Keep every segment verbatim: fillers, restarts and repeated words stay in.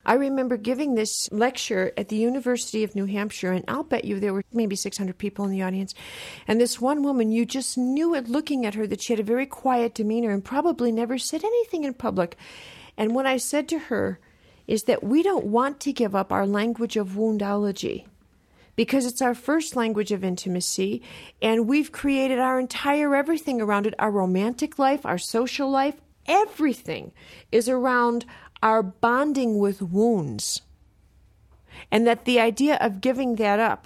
I remember giving this lecture at the University of New Hampshire, and I'll bet you there were maybe six hundred people in the audience. And this one woman, you just knew it looking at her that she had a very quiet demeanor and probably never said anything in public. And what I said to her is that we don't want to give up our language of woundology because it's our first language of intimacy, and we've created our entire everything around it. Our romantic life, our social life, everything is around our bonding with wounds. And that the idea of giving that up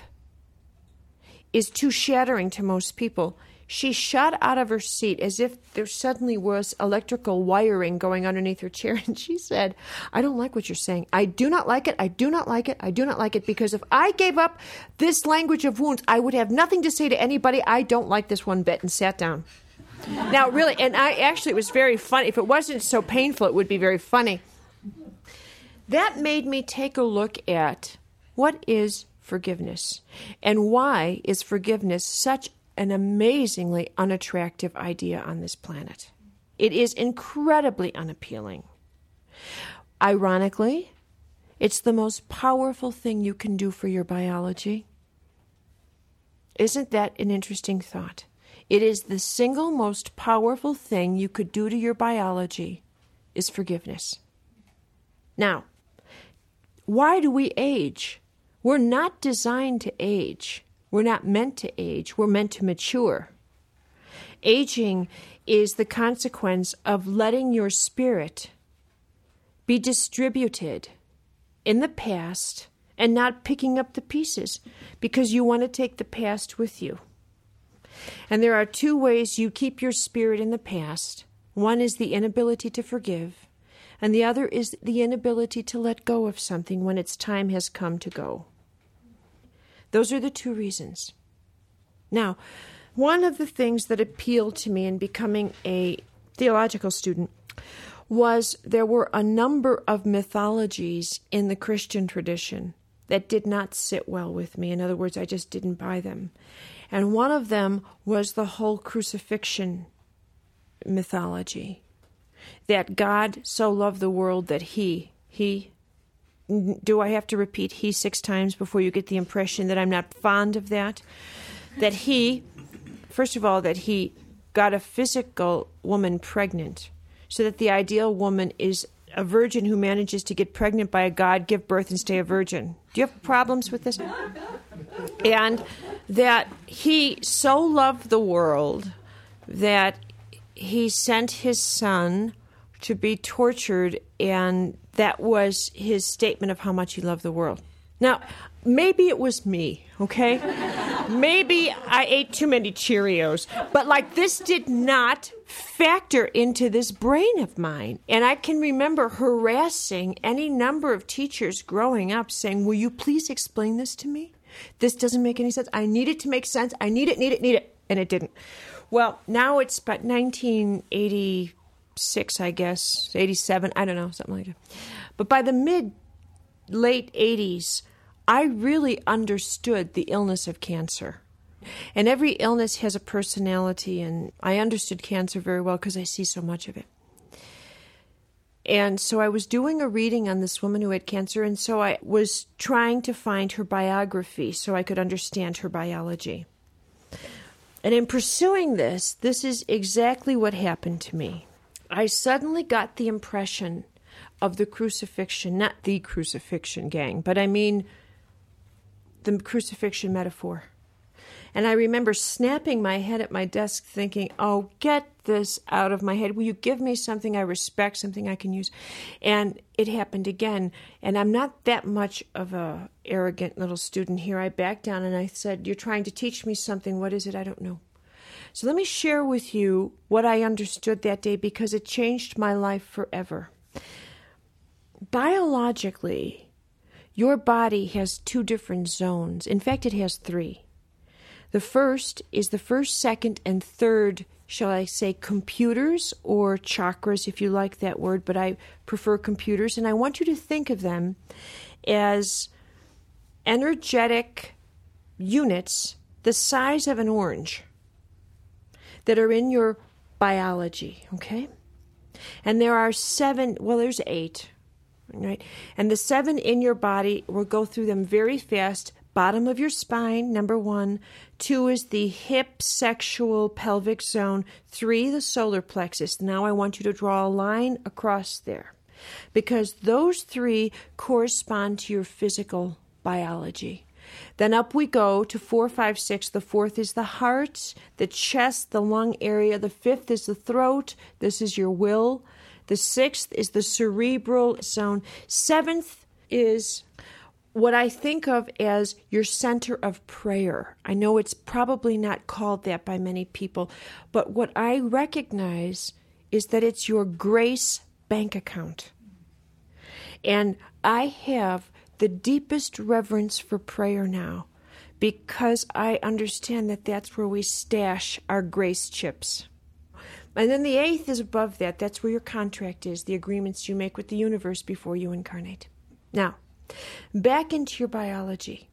is too shattering to most people. She shot out of her seat as if there suddenly was electrical wiring going underneath her chair. And she said, I don't like what you're saying. I do not like it. I do not like it. I do not like it. Because if I gave up this language of wounds, I would have nothing to say to anybody. I don't like this one bit, and sat down. Now, really, and I actually, it was very funny. If it wasn't so painful, it would be very funny. That made me take a look at what is forgiveness, and why is forgiveness such an amazingly unattractive idea on this planet. It is incredibly unappealing. Ironically, it's the most powerful thing you can do for your biology. Isn't that an interesting thought? It is the single most powerful thing you could do to your biology is forgiveness. Now, why do we age? We're not designed to age. We're not meant to age. We're meant to mature. Aging is the consequence of letting your spirit be distributed in the past and not picking up the pieces because you want to take the past with you. And there are two ways you keep your spirit in the past. One is the inability to forgive, and the other is the inability to let go of something when its time has come to go. Those are the two reasons. Now, one of the things that appealed to me in becoming a theological student was there were a number of mythologies in the Christian tradition that did not sit well with me. In other words, I just didn't buy them. And one of them was the whole crucifixion mythology, that God so loved the world that he, he, do I have to repeat he six times before you get the impression that I'm not fond of that? That he, first of all, that he got a physical woman pregnant, so that the ideal woman is a virgin who manages to get pregnant by a god, give birth, and stay a virgin. Do you have problems with this? And that he so loved the world that he sent his son to be tortured, and that was his statement of how much he loved the world. Now, maybe it was me, okay? Maybe I ate too many Cheerios, but like this did not factor into this brain of mine. And I can remember harassing any number of teachers growing up saying, will you please explain this to me? This doesn't make any sense. I need it to make sense. I need it, need it, need it. And it didn't. Well, now it's about nineteen eighty-six, I guess, eighty-seven, I don't know, something like that. But by the mid, late eighties, I really understood the illness of cancer. And every illness has a personality, and I understood cancer very well because I see so much of it. And so I was doing a reading on this woman who had cancer, and so I was trying to find her biography so I could understand her biology. And in pursuing this, this is exactly what happened to me. I suddenly got the impression of the crucifixion, not the crucifixion gang, but I mean the crucifixion metaphor. And I remember snapping my head at my desk thinking, oh, get this out of my head. Will you give me something I respect, something I can use? And it happened again. And I'm not that much of a arrogant little student here. I backed down and I said, you're trying to teach me something. What is it? I don't know. So let me share with you what I understood that day because it changed my life forever. Biologically, your body has two different zones. In fact, it has three. The first is the first, second, and third, shall I say, computers or chakras, if you like that word, but I prefer computers. And I want you to think of them as energetic units the size of an orange that are in your biology, okay? And there are seven, well, there's eight. All right? And the seven in your body, we'll go through them very fast. Bottom of your spine, number one. Two is the hip, sexual, pelvic zone. Three, the solar plexus. Now I want you to draw a line across there, because those three correspond to your physical biology. Then up we go to four, five, six. The fourth is the heart, the chest, the lung area. The fifth is the throat. This is your will. The sixth is the cerebral zone. Seventh is what I think of as your center of prayer. I know it's probably not called that by many people, but what I recognize is that it's your grace bank account. And I have the deepest reverence for prayer now, because I understand that that's where we stash our grace chips. And then the eighth is above that. That's where your contract is, the agreements you make with the universe before you incarnate. Now, back into your biology.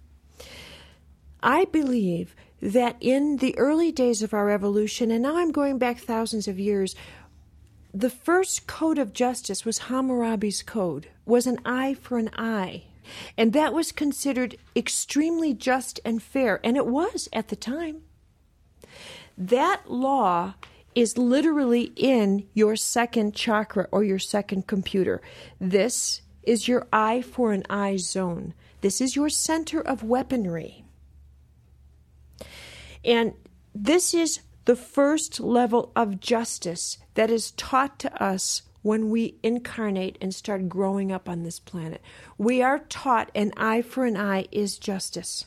I believe that in the early days of our evolution, and now I'm going back thousands of years, the first code of justice was Hammurabi's code, was an eye for an eye. And that was considered extremely just and fair, and it was at the time. That law is literally in your second chakra or your second computer. This is your eye for an eye zone. This is your center of weaponry. And this is the first level of justice that is taught to us when we incarnate and start growing up on this planet. We are taught an eye for an eye is justice.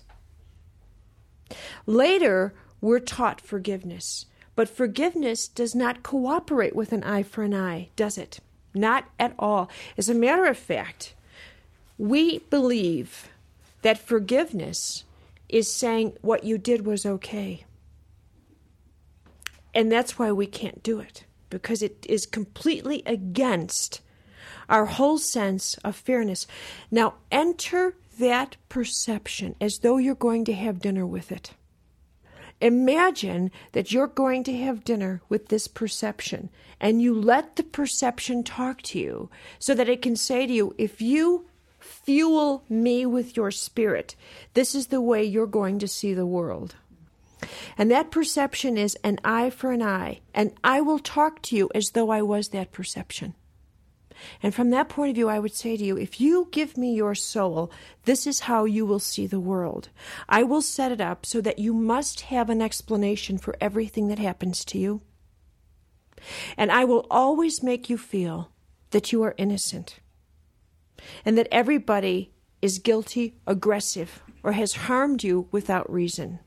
Later, we're taught forgiveness. But forgiveness does not cooperate with an eye for an eye, does it? Not at all. As a matter of fact, we believe that forgiveness is saying what you did was okay. And that's why we can't do it, because it is completely against our whole sense of fairness. Now, enter that perception as though you're going to have dinner with it. Imagine that you're going to have dinner with this perception, and you let the perception talk to you so that it can say to you, if you fuel me with your spirit, this is the way you're going to see the world. And that perception is an eye for an eye, and I will talk to you as though I was that perception. And from that point of view, I would say to you, if you give me your soul, this is how you will see the world. I will set it up so that you must have an explanation for everything that happens to you. And I will always make you feel that you are innocent and that everybody is guilty, aggressive, or has harmed you without reason.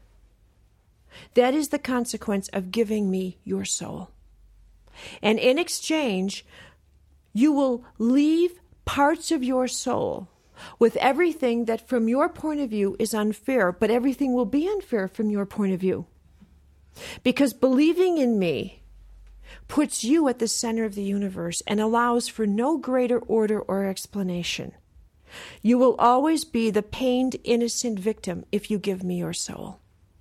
That is the consequence of giving me your soul. And in exchange, you will leave parts of your soul with everything that from your point of view is unfair, but everything will be unfair from your point of view. Because believing in me puts you at the center of the universe and allows for no greater order or explanation. You will always be the pained, innocent victim if you give me your soul.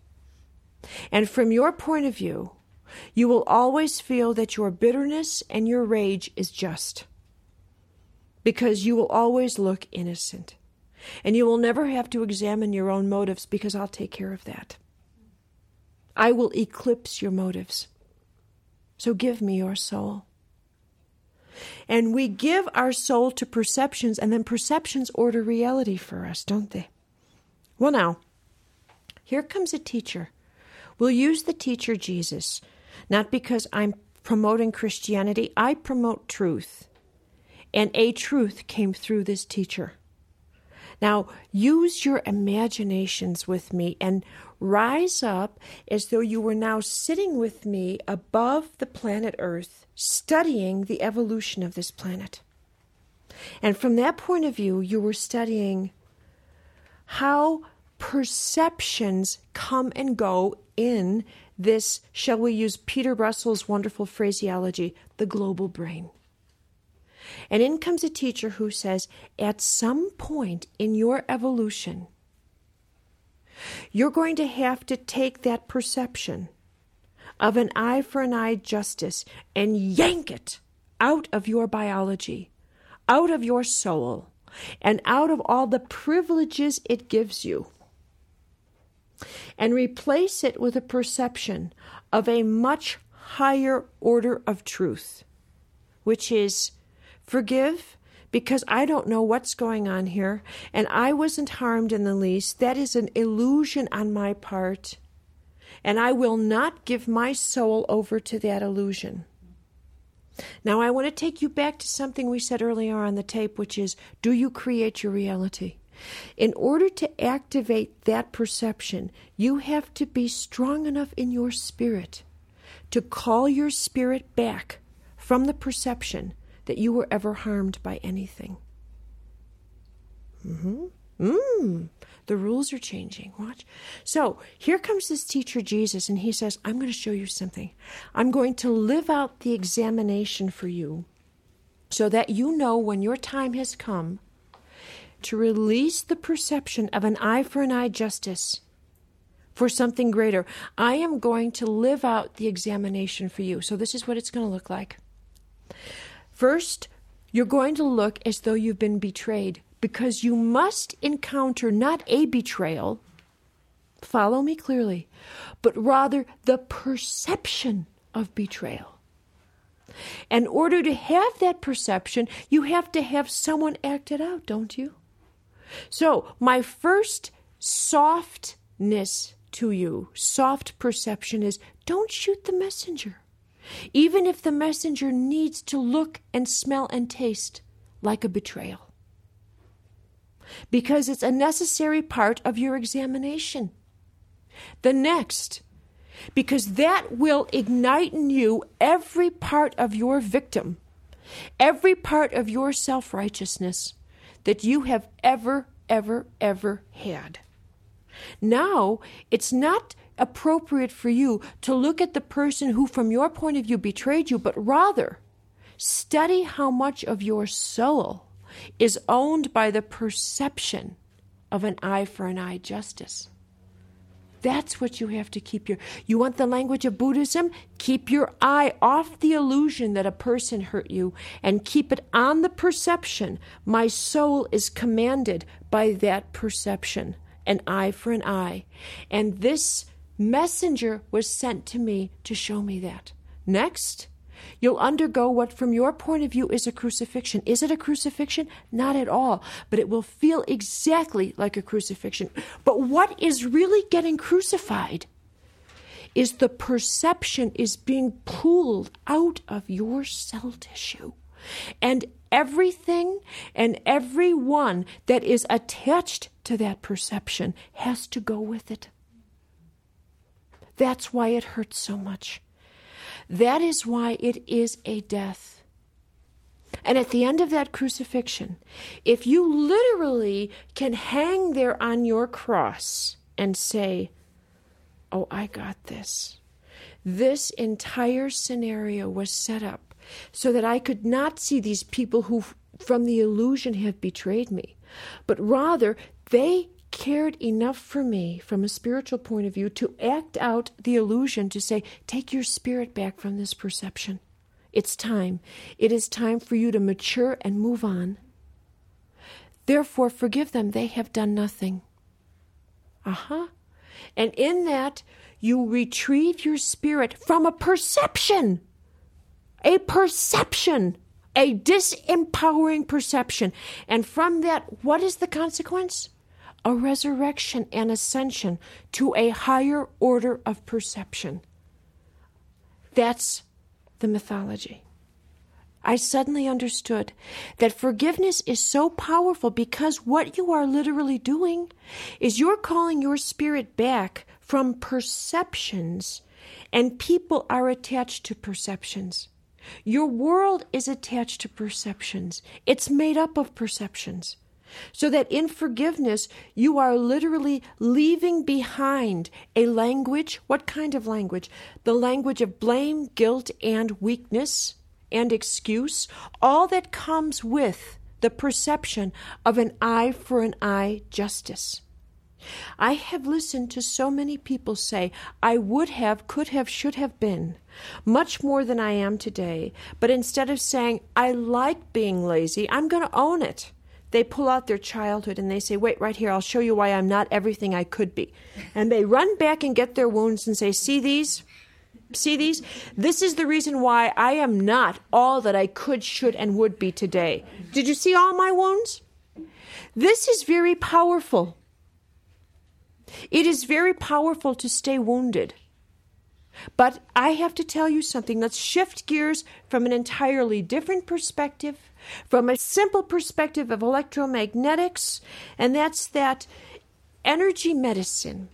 And from your point of view, you will always feel that your bitterness and your rage is just, because you will always look innocent. And you will never have to examine your own motives, because I'll take care of that. I will eclipse your motives. So give me your soul. And we give our soul to perceptions, and then perceptions order reality for us, don't they? Well, now, here comes a teacher. We'll use the teacher Jesus. Not because I'm promoting Christianity, I promote truth. And a truth came through this teacher. Now, use your imaginations with me and rise up as though you were now sitting with me above the planet Earth, studying the evolution of this planet. And from that point of view, you were studying how perceptions come and go in this, shall we use Peter Russell's wonderful phraseology, the global brain. And in comes a teacher who says, at some point in your evolution, you're going to have to take that perception of an eye for an eye justice and yank it out of your biology. out of your soul and out of all the privileges it gives you, and replace it with a perception of a much higher order of truth, which is forgive because I don't know what's going on here and I wasn't harmed in the least. That is an illusion on my part, and I will not give my soul over to that illusion. Now, I want to take you back to something we said earlier on the tape, which is, do you create your reality? In order to activate that perception, you have to be strong enough in your spirit to call your spirit back from the perception that you were ever harmed by anything. Mm-hmm. Mm. The rules are changing. Watch. So here comes this teacher, Jesus, and he says, I'm going to show you something. I'm going to live out the examination for you so that you know when your time has come to release the perception of an eye for an eye justice for something greater. I am going to live out the examination for you. So this is what it's going to look like. First, you're going to look as though you've been betrayed, because you must encounter not a betrayal, follow me clearly, but rather the perception of betrayal. In order to have that perception, you have to have someone act it out, don't you? So my first softness to you, soft perception is, don't shoot the messenger, even if the messenger needs to look and smell and taste like a betrayal. Because it's a necessary part of your examination. The next, because that will ignite in you every part of your victim, every part of your self-righteousness that you have ever, ever, ever had. Now, it's not appropriate for you to look at the person who, from your point of view, betrayed you, but rather study how much of your soul is owned by the perception of an eye for an eye justice. That's what you have to keep your... You want the language of Buddhism? Keep your eye off the illusion that a person hurt you and keep it on the perception. My soul is commanded by that perception, an eye for an eye. And this messenger was sent to me to show me that. Next, you'll undergo what from your point of view is a crucifixion. Is it a crucifixion? Not at all, but it will feel exactly like a crucifixion. But what is really getting crucified is the perception is being pulled out of your cell tissue. And everything and everyone that is attached to that perception has to go with it. That's why it hurts so much. That is why it is a death. And at the end of that crucifixion, if you literally can hang there on your cross and say, oh, I got this. This entire scenario was set up so that I could not see these people who from the illusion have betrayed me, but rather they cared enough for me from a spiritual point of view to act out the illusion, to say, take your spirit back from this perception. It's time. It is time for you to mature and move on. Therefore, forgive them. They have done nothing. Uh-huh. And in that, you retrieve your spirit from a perception. A perception. A disempowering perception. And from that, what is the consequence? A resurrection and ascension to a higher order of perception. That's the mythology. I suddenly understood that forgiveness is so powerful because what you are literally doing is you're calling your spirit back from perceptions, and people are attached to perceptions. Your world is attached to perceptions. It's made up of perceptions. So that in forgiveness, you are literally leaving behind a language. What kind of language? The language of blame, guilt, and weakness, and excuse. All that comes with the perception of an eye for an eye justice. I have listened to so many people say, I would have, could have, should have been much more than I am today. But instead of saying, I like being lazy, I'm going to own it. They pull out their childhood and they say, wait, right here, I'll show you why I'm not everything I could be. And they run back and get their wounds and say, see these? See these? This is the reason why I am not all that I could, should, and would be today. Did you see all my wounds? This is very powerful. It is very powerful to stay wounded. But I have to tell you something. Let's shift gears from an entirely different perspective, from a simple perspective of electromagnetics, and that's that energy medicine,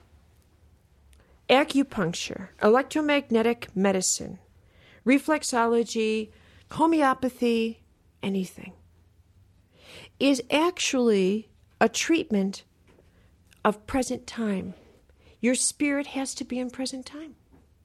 acupuncture, electromagnetic medicine, reflexology, homeopathy, anything, is actually a treatment of present time. Your spirit has to be in present time.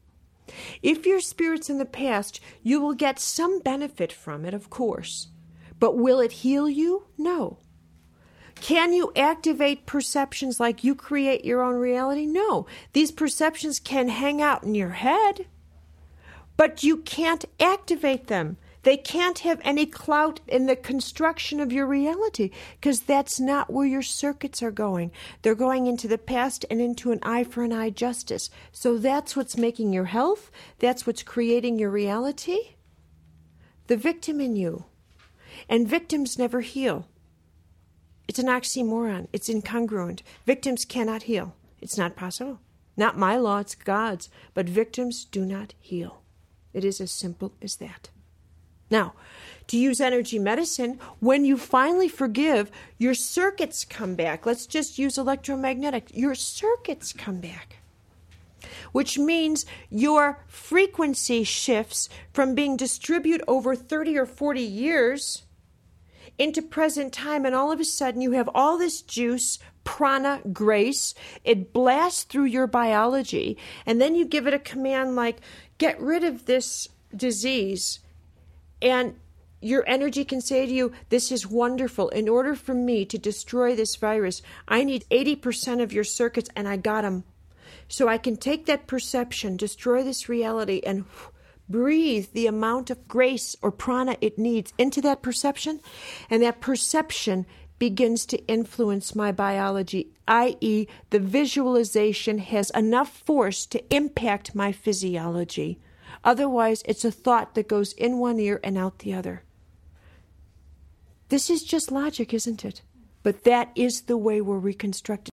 If your spirit's in the past, you will get some benefit from it, of course. But will it heal you? No. Can you activate perceptions like you create your own reality? No. These perceptions can hang out in your head, but you can't activate them. They can't have any clout in the construction of your reality because that's not where your circuits are going. They're going into the past and into an eye for an eye justice. So that's what's making your health. That's what's creating your reality. The victim in you. And victims never heal. It's an oxymoron. It's incongruent. Victims cannot heal. It's not possible. Not my law, it's God's. But victims do not heal. It is as simple as that. Now, to use energy medicine, when you finally forgive, your circuits come back. Let's just use electromagnetic. Your circuits come back, which means your frequency shifts from being distributed over thirty or forty years into present time, and all of a sudden you have all this juice, prana, grace. It blasts through your biology, and then you give it a command like, get rid of this disease. And your energy can say to you, this is wonderful. In order for me to destroy this virus, I need eighty percent of your circuits, and I got them. So I can take that perception, destroy this reality, and breathe the amount of grace or prana it needs into that perception, and that perception begins to influence my biology, that is the visualization has enough force to impact my physiology. Otherwise, it's a thought that goes in one ear and out the other. This is just logic, isn't it? But that is the way we're reconstructed.